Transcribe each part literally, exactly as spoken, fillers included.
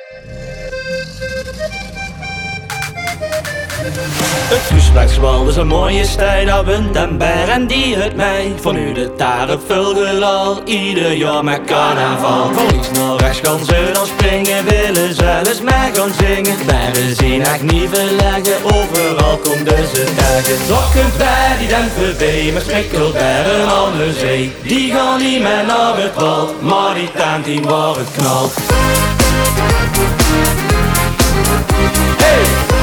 Het Goesbechtswal is een mooie stij, daar wint en ber en die het mij. Van nu de taren vulgen al, ieder jaar met carnaval. Van links naar rechts gaan ze dan springen, willen zelfs mij gaan zingen. Berren zien echt niet verleggen, overal komen ze tegen. Toch kunt wij die den voorbij, met smikkelberren aan de zee. Die gaan niet meer naar het wal, maar die tent die waar het knalt. Hey!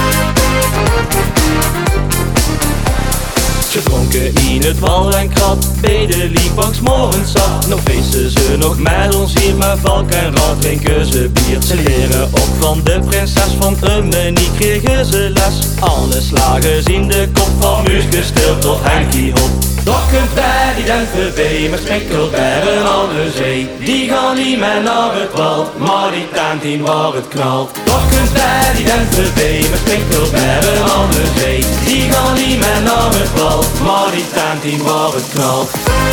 Ze dronken in het wal en krat, bij de liepbanks morgens zat. Nog feesten ze nog met ons hier, met valk en rad drinken ze bier. Ze leren ook van de prinses van Ummenie, kregen ze les. Alle slagen zien de kop van Muus gestild tot Henkie Hop. Toch kunt wij die den voorbij, met smikkelberren aan de zee. Die gaan niet meer naar het wal, maar die tent in waar het knalt. Toch kunt wij die den voorbij, met smikkelberren aan de zee. Die gaan niet meer naar het wal, maar die tent in waar het knalt.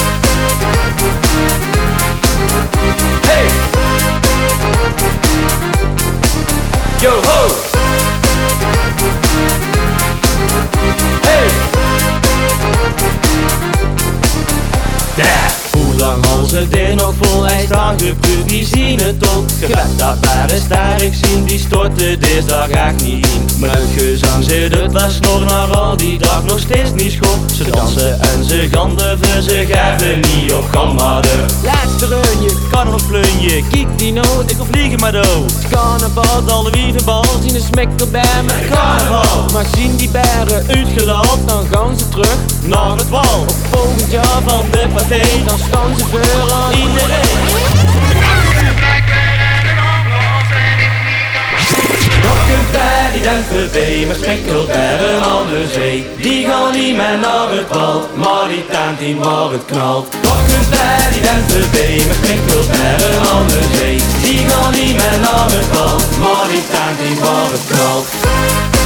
Hey! Yo ho! Hey! Yeah. Hoe lang al ze dit nog vol ijs staan gepuurd, die zien het ook. Gewet dat bij is daar ik zien, die storten deze dag echt niet in. Met gezang zit het wel snor naar al die dag nog steeds niet schop. Ze dansen en ze gaan durven, ze geven niet op gammaden. Laatste reunje, kan nog vleunje, kijk die noot, ik wil vliegen maar dood. Carnaval, alle wievenbal, zien een smikkelberm met carnaval. Maar zien die bergen uitgeland, dan gaan ze terug naar het wal. Op volgend jaar van de partij, dan staan ze voor aan iedereen. Nog kunt wij die den voorbij, met smikkelberren aan de zee. Die gaan niet meer naar het wal, maar die tent in waar het knalt. Nog kunt wij die den voorbij, met smikkelberren aan de zee. Die gaan niet meer naar het wal, maar die tent in waar het knalt.